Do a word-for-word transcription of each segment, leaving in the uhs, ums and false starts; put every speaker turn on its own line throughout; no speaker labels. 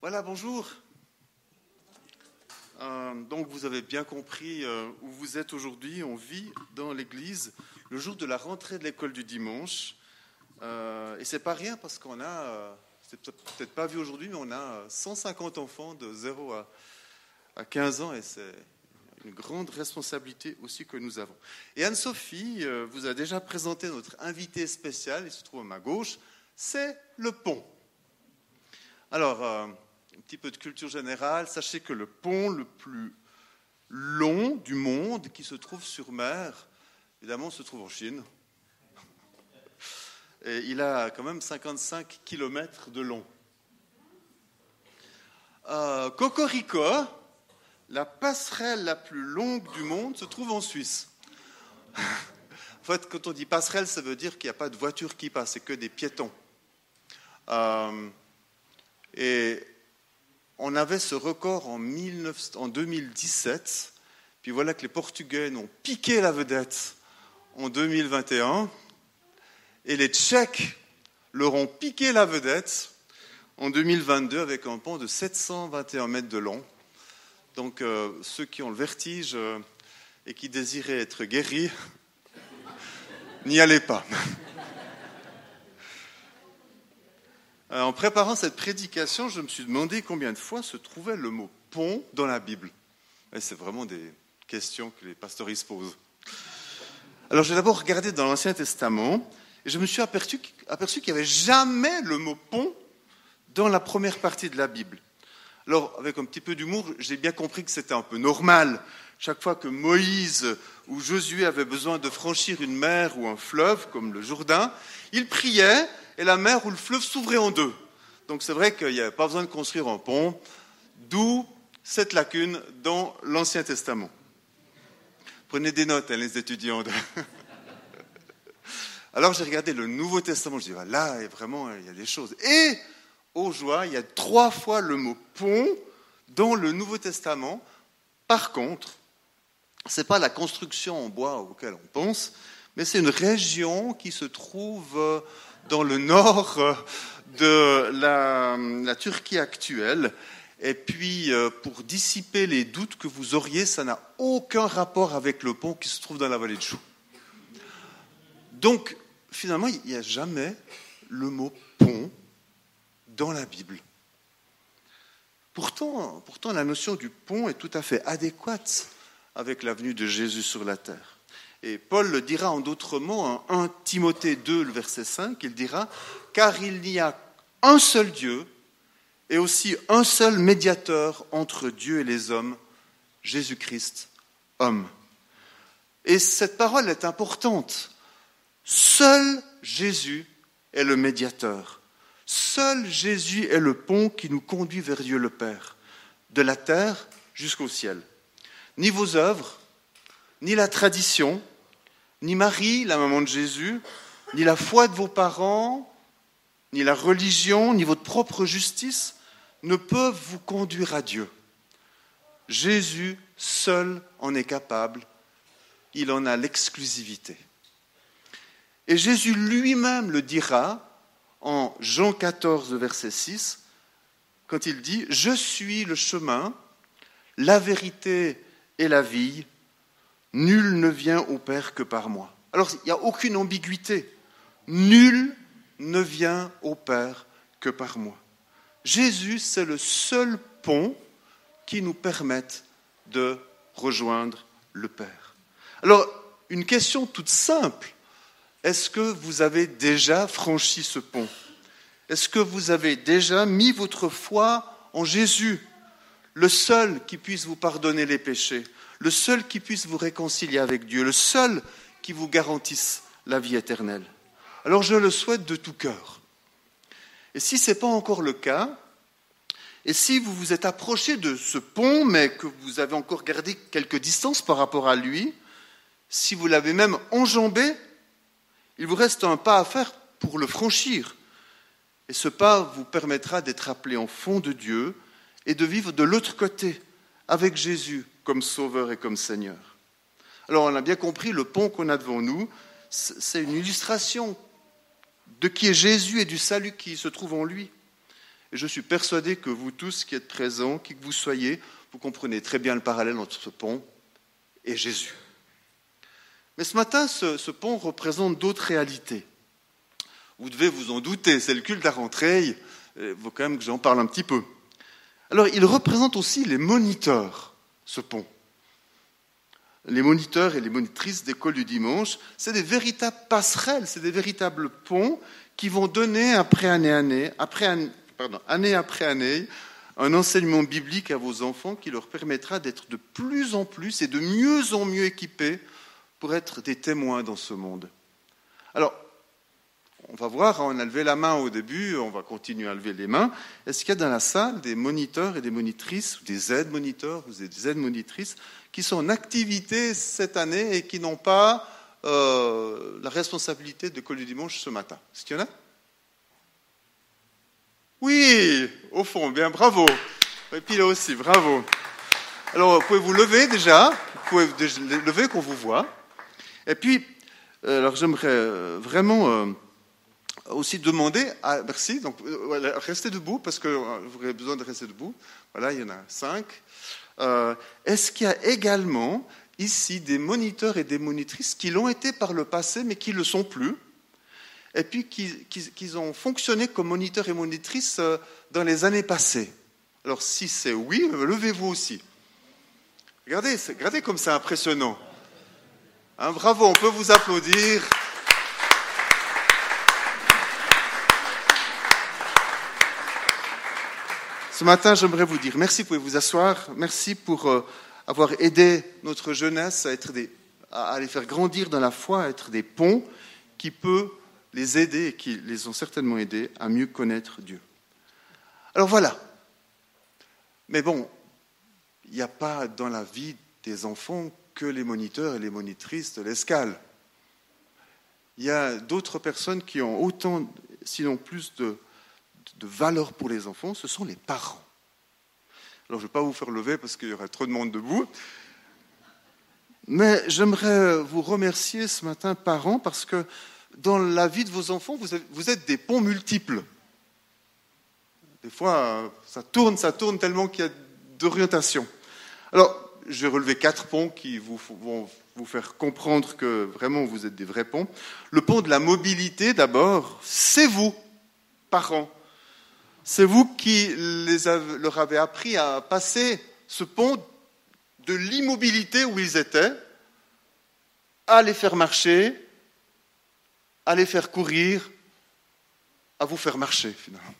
Voilà, bonjour. Euh, donc vous avez bien compris euh, où vous êtes aujourd'hui. On vit dans l'église le jour de la rentrée de l'école du dimanche. Euh, et c'est pas rien parce qu'on a, euh, c'est peut-être pas vu aujourd'hui, mais on a cent cinquante enfants de zéro à, à quinze ans et c'est une grande responsabilité aussi que nous avons. Et Anne-Sophie euh, vous a déjà présenté notre invité spécial, il se trouve à ma gauche, c'est le pont. Alors, euh, un petit peu de culture générale, sachez que le pont le plus long du monde qui se trouve sur mer, évidemment, se trouve en Chine. Et il a quand même cinquante-cinq kilomètres de long. Euh, Cocorico, la passerelle la plus longue du monde, se trouve en Suisse. En fait, quand on dit passerelle, ça veut dire qu'il n'y a pas de voiture qui passe, c'est que des piétons. Euh, et on avait ce record en, mille neuf cents, en deux mille dix-sept, puis voilà que les Portugais ont piqué la vedette en deux mille vingt et un, et les Tchèques leur ont piqué la vedette en deux mille vingt-deux avec un pont de sept cent vingt et un mètres de long. Donc euh, ceux qui ont le vertige euh, et qui désiraient être guéris, n'y allez pas. En préparant cette prédication, je me suis demandé combien de fois se trouvait le mot « pont » dans la Bible. Et c'est vraiment des questions que les pastoristes posent. Alors j'ai d'abord regardé dans l'Ancien Testament et je me suis aperçu, aperçu qu'il n'y avait jamais le mot « pont » dans la première partie de la Bible. Alors avec un petit peu d'humour, j'ai bien compris que c'était un peu normal. Chaque fois que Moïse ou Josué avaient besoin de franchir une mer ou un fleuve, comme le Jourdain, ils priaient et la mer ou le fleuve s'ouvrait en deux. Donc c'est vrai qu'il n'y avait pas besoin de construire un pont, d'où cette lacune dans l'Ancien Testament. Prenez des notes, hein, les étudiants. Alors j'ai regardé le Nouveau Testament, je dis, ah, là, vraiment, il y a des choses. Et, aux joies, il y a trois fois le mot « pont » dans le Nouveau Testament. Par contre, ce n'est pas la construction en bois auquel on pense, mais c'est une région qui se trouve dans le nord de la, la Turquie actuelle. Et puis, pour dissiper les doutes que vous auriez, ça n'a aucun rapport avec le pont qui se trouve dans la vallée de Chou. Donc, finalement, il n'y a jamais le mot « pont » dans la Bible. Pourtant, pourtant, la notion du pont est tout à fait adéquate avec la venue de Jésus sur la terre. Et Paul le dira en d'autres mots, en premier Timothée deux, le verset cinq, il dira « Car il n'y a un seul Dieu et aussi un seul médiateur entre Dieu et les hommes, Jésus-Christ, homme. » Et cette parole est importante. Seul Jésus est le médiateur. Seul Jésus est le pont qui nous conduit vers Dieu le Père, de la terre jusqu'au ciel. Ni vos œuvres, ni la tradition, ni Marie, la maman de Jésus, ni la foi de vos parents, ni la religion, ni votre propre justice ne peuvent vous conduire à Dieu. Jésus seul en est capable, il en a l'exclusivité. Et Jésus lui-même le dira en Jean quatorze, verset six, quand il dit « Je suis le chemin, la vérité et la vie, nul ne vient au Père que par moi. » Alors, il n'y a aucune ambiguïté. Nul ne vient au Père que par moi. Jésus, c'est le seul pont qui nous permette de rejoindre le Père. Alors, une question toute simple. Est-ce que vous avez déjà franchi ce pont ? Est-ce que vous avez déjà mis votre foi en Jésus, le seul qui puisse vous pardonner les péchés, le seul qui puisse vous réconcilier avec Dieu, le seul qui vous garantisse la vie éternelle ? Alors je le souhaite de tout cœur. Et si ce n'est pas encore le cas, et si vous vous êtes approché de ce pont, mais que vous avez encore gardé quelques distances par rapport à lui, si vous l'avez même enjambé, il vous reste un pas à faire pour le franchir. Et ce pas vous permettra d'être appelé enfant de Dieu et de vivre de l'autre côté, avec Jésus comme Sauveur et comme Seigneur. Alors on a bien compris, le pont qu'on a devant nous, c'est une illustration de qui est Jésus et du salut qui se trouve en lui. Et je suis persuadé que vous tous qui êtes présents, qui que vous soyez, vous comprenez très bien le parallèle entre ce pont et Jésus. Mais ce matin, ce, ce pont représente d'autres réalités. Vous devez vous en douter, c'est le culte à la rentrée, il faut quand même que j'en parle un petit peu. Alors, il représente aussi les moniteurs, ce pont. Les moniteurs et les monitrices d'école du dimanche, c'est des véritables passerelles, c'est des véritables ponts qui vont donner après année, année, après année, pardon, année après année, un enseignement biblique à vos enfants qui leur permettra d'être de plus en plus et de mieux en mieux équipés pour être des témoins dans ce monde. Alors, on va voir, on a levé la main au début, on va continuer à lever les mains. Est-ce qu'il y a dans la salle des moniteurs et des monitrices, ou des aides-moniteurs ou des aides-monitrices, qui sont en activité cette année et qui n'ont pas euh, la responsabilité de l'école du dimanche ce matin? Est-ce qu'il y en a? Oui, au fond, bien, bravo. Et puis là aussi, bravo. Alors, vous pouvez vous lever déjà, vous pouvez vous lever qu'on vous voit. Et puis, alors j'aimerais vraiment... Euh, aussi demander, à, merci, donc voilà, restez debout parce que vous aurez besoin de rester debout. Voilà, il y en a cinq. Euh, est-ce qu'il y a également ici des moniteurs et des monitrices qui l'ont été par le passé mais qui ne le sont plus, et puis qui, qui, qui ont fonctionné comme moniteurs et monitrices dans les années passées? Alors si c'est oui, levez-vous aussi. Regardez, regardez comme c'est impressionnant. Hein, bravo, on peut vous applaudir. Ce matin, j'aimerais vous dire merci, vous pouvez vous asseoir, merci pour euh, avoir aidé notre jeunesse à, être des, à les faire grandir dans la foi, à être des ponts qui peuvent les aider et qui les ont certainement aidés à mieux connaître Dieu. Alors voilà. Mais bon, il n'y a pas dans la vie des enfants que les moniteurs et les monitrices de l'escale. Il y a d'autres personnes qui ont autant, sinon plus de... de valeur pour les enfants, ce sont les parents. Alors, je ne vais pas vous faire lever parce qu'il y aurait trop de monde debout, mais j'aimerais vous remercier ce matin, parents, parce que dans la vie de vos enfants, vous, avez, vous êtes des ponts multiples. Des fois, ça tourne, ça tourne tellement qu'il y a d'orientation. Alors, je vais relever quatre ponts qui vous, vont vous faire comprendre que vraiment vous êtes des vrais ponts. Le pont de la mobilité, d'abord, c'est vous, parents. C'est vous qui les avez, leur avez appris à passer ce pont de l'immobilité où ils étaient, à les faire marcher, à les faire courir, à vous faire marcher finalement.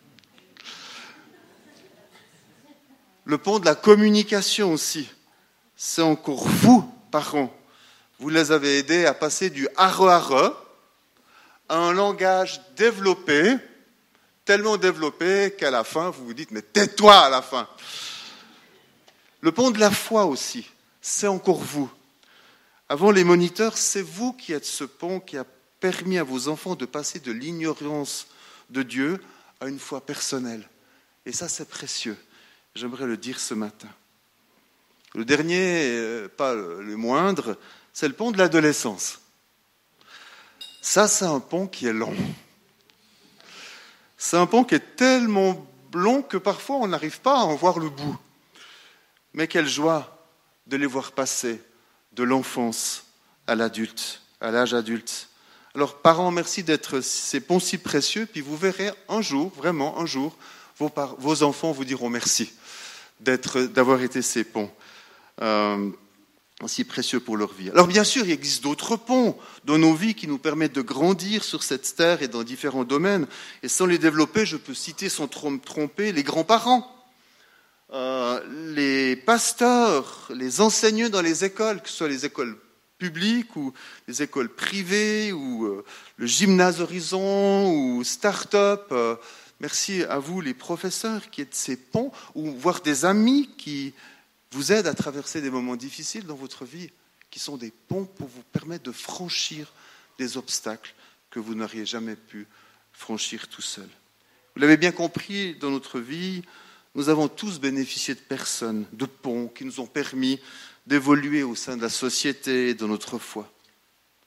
Le pont de la communication aussi, c'est encore vous, parents. Vous les avez aidés à passer du are-are à un langage développé, tellement développé qu'à la fin, vous vous dites, mais tais-toi à la fin. Le pont de la foi aussi, c'est encore vous. Avant les moniteurs, c'est vous qui êtes ce pont qui a permis à vos enfants de passer de l'ignorance de Dieu à une foi personnelle. Et ça, c'est précieux. J'aimerais le dire ce matin. Le dernier, pas le moindre, c'est le pont de l'adolescence. Ça, c'est un pont qui est long. C'est un pont qui est tellement long que parfois on n'arrive pas à en voir le bout. Mais quelle joie de les voir passer de l'enfance à l'adulte, à l'âge adulte. Alors, parents, merci d'être ces ponts si précieux, puis vous verrez un jour, vraiment un jour, vos, par- vos enfants vous diront merci d'être, d'avoir été ces ponts euh, si précieux pour leur vie. Alors bien sûr, il existe d'autres ponts dans nos vies qui nous permettent de grandir sur cette terre et dans différents domaines. Et sans les développer, je peux citer sans tromper les grands-parents, euh, les pasteurs, les enseignants dans les écoles, que ce soit les écoles publiques ou les écoles privées ou euh, le gymnase Horizon ou start-up. Euh, merci à vous les professeurs qui êtes ces ponts, ou voire des amis qui vous aident à traverser des moments difficiles dans votre vie, qui sont des ponts pour vous permettre de franchir des obstacles que vous n'auriez jamais pu franchir tout seul. Vous l'avez bien compris, dans notre vie, nous avons tous bénéficié de personnes, de ponts qui nous ont permis d'évoluer au sein de la société et de notre foi.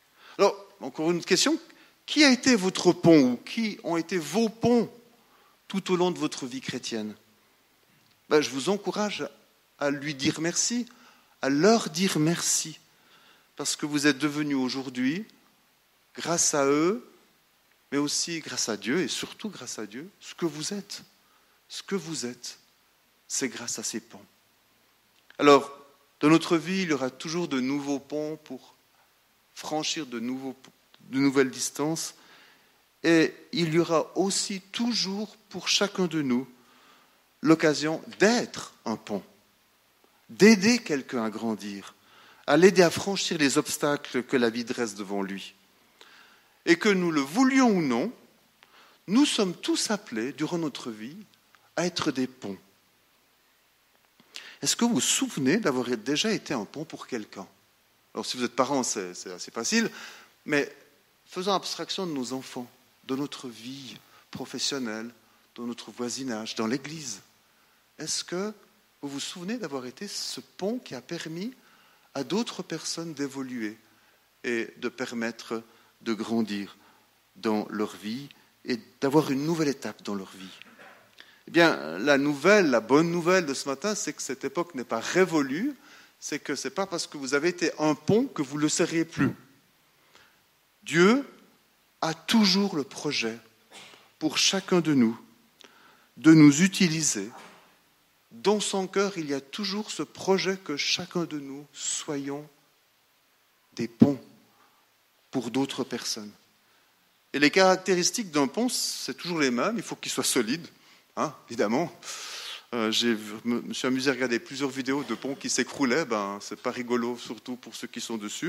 Alors, encore une question, qui a été votre pont ou qui ont été vos ponts tout au long de votre vie chrétienne. Ben, je vous encourage à lui dire merci, à leur dire merci, parce que vous êtes devenus aujourd'hui, grâce à eux, mais aussi grâce à Dieu, et surtout grâce à Dieu, ce que vous êtes. Ce que vous êtes, c'est grâce à ces ponts. Alors, dans notre vie, il y aura toujours de nouveaux ponts pour franchir de, nouveaux, de nouvelles distances, et il y aura aussi toujours pour chacun de nous l'occasion d'être un pont, d'aider quelqu'un à grandir, à l'aider à franchir les obstacles que la vie dresse devant lui. Et que nous le voulions ou non, nous sommes tous appelés, durant notre vie, à être des ponts. Est-ce que vous vous souvenez d'avoir déjà été un pont pour quelqu'un ? Alors si vous êtes parents, c'est, c'est assez facile, mais faisons abstraction de nos enfants, de notre vie professionnelle, de notre voisinage, dans l'Église. Est-ce que vous vous souvenez d'avoir été ce pont qui a permis à d'autres personnes d'évoluer et de permettre de grandir dans leur vie et d'avoir une nouvelle étape dans leur vie ? Eh bien, la nouvelle, la bonne nouvelle de ce matin, c'est que cette époque n'est pas révolue, c'est que ce n'est pas parce que vous avez été un pont que vous ne le seriez plus. Dieu a toujours le projet pour chacun de nous de nous utiliser. Dans son cœur, il y a toujours ce projet que chacun de nous soyons des ponts pour d'autres personnes. Et les caractéristiques d'un pont, c'est toujours les mêmes. Il faut qu'il soit solide, hein, évidemment. Euh, j'ai, je me suis amusé à regarder plusieurs vidéos de ponts qui s'écroulaient. Ben, c'est pas rigolo, surtout pour ceux qui sont dessus.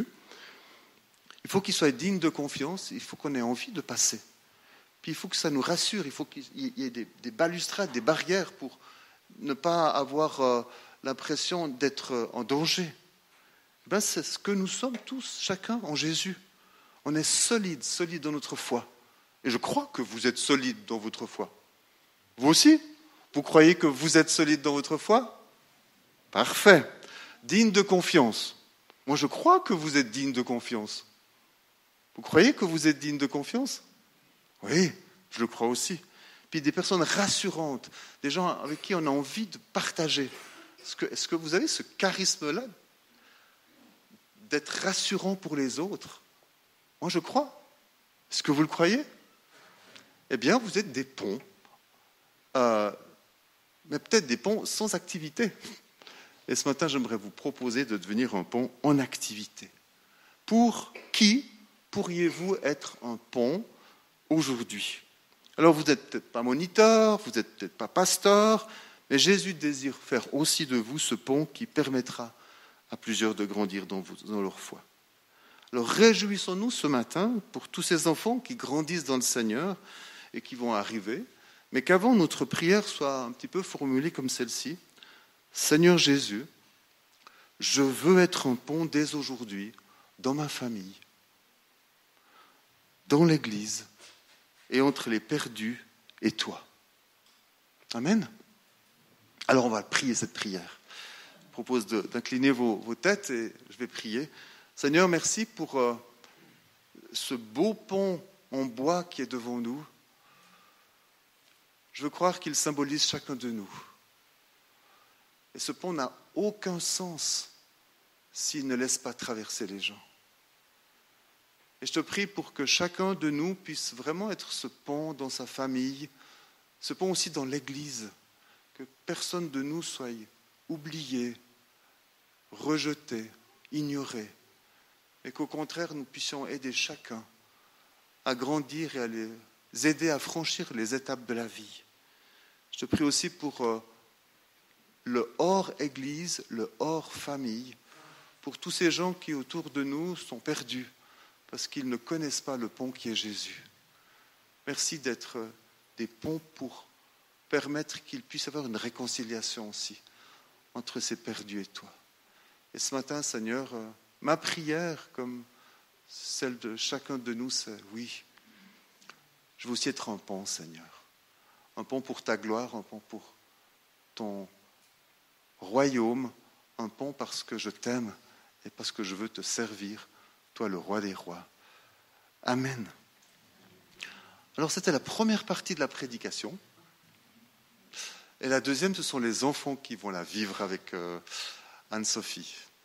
Il faut qu'il soit digne de confiance. Il faut qu'on ait envie de passer. Puis il faut que ça nous rassure. Il faut qu'il y ait des, des balustrades, des barrières pour ne pas avoir euh, l'impression d'être euh, en danger. Ben, c'est ce que nous sommes tous, chacun en Jésus. On est solide, solide dans notre foi. Et je crois que vous êtes solide dans votre foi. Vous aussi ? Vous croyez que vous êtes solide dans votre foi ? Parfait. Digne de confiance. Moi, je crois que vous êtes digne de confiance. Vous croyez que vous êtes digne de confiance ? Oui, je le crois aussi. Puis des personnes rassurantes, des gens avec qui on a envie de partager. Est-ce que, est-ce que vous avez ce charisme-là d'être rassurant pour les autres ? Moi, je crois. Est-ce que vous le croyez ? Eh bien, vous êtes des ponts, euh, mais peut-être des ponts sans activité. Et ce matin, j'aimerais vous proposer de devenir un pont en activité. Pour qui pourriez-vous être un pont aujourd'hui ? Alors, vous n'êtes peut-être pas moniteur, vous n'êtes peut-être pas pasteur, mais Jésus désire faire aussi de vous ce pont qui permettra à plusieurs de grandir dans, vous, dans leur foi. Alors, réjouissons-nous ce matin pour tous ces enfants qui grandissent dans le Seigneur et qui vont arriver, mais qu'avant notre prière soit un petit peu formulée comme celle-ci. Seigneur Jésus, je veux être un pont dès aujourd'hui dans ma famille, dans l'Église, et entre les perdus et toi. Amen. Alors on va prier cette prière. Je propose de, d'incliner vos, vos têtes et je vais prier. Seigneur, merci pour euh, ce beau pont en bois qui est devant nous. Je veux croire qu'il symbolise chacun de nous. Et ce pont n'a aucun sens s'il ne laisse pas traverser les gens. Et je te prie pour que chacun de nous puisse vraiment être ce pont dans sa famille, ce pont aussi dans l'Église, que personne de nous soit oublié, rejeté, ignoré, et qu'au contraire nous puissions aider chacun à grandir et à les aider à franchir les étapes de la vie. Je te prie aussi pour euh, le hors-Église, le hors-famille, pour tous ces gens qui autour de nous sont perdus, parce qu'ils ne connaissent pas le pont qui est Jésus. Merci d'être des ponts pour permettre qu'il puisse y avoir une réconciliation aussi entre ces perdus et toi. Et ce matin, Seigneur, ma prière, comme celle de chacun de nous, c'est oui, je veux aussi être un pont, Seigneur. Un pont pour ta gloire, un pont pour ton royaume, un pont parce que je t'aime et parce que je veux te servir, toi le roi des rois. Amen. Alors c'était la première partie de la prédication. Et la deuxième, ce sont les enfants qui vont la vivre avec euh, Anne-Sophie.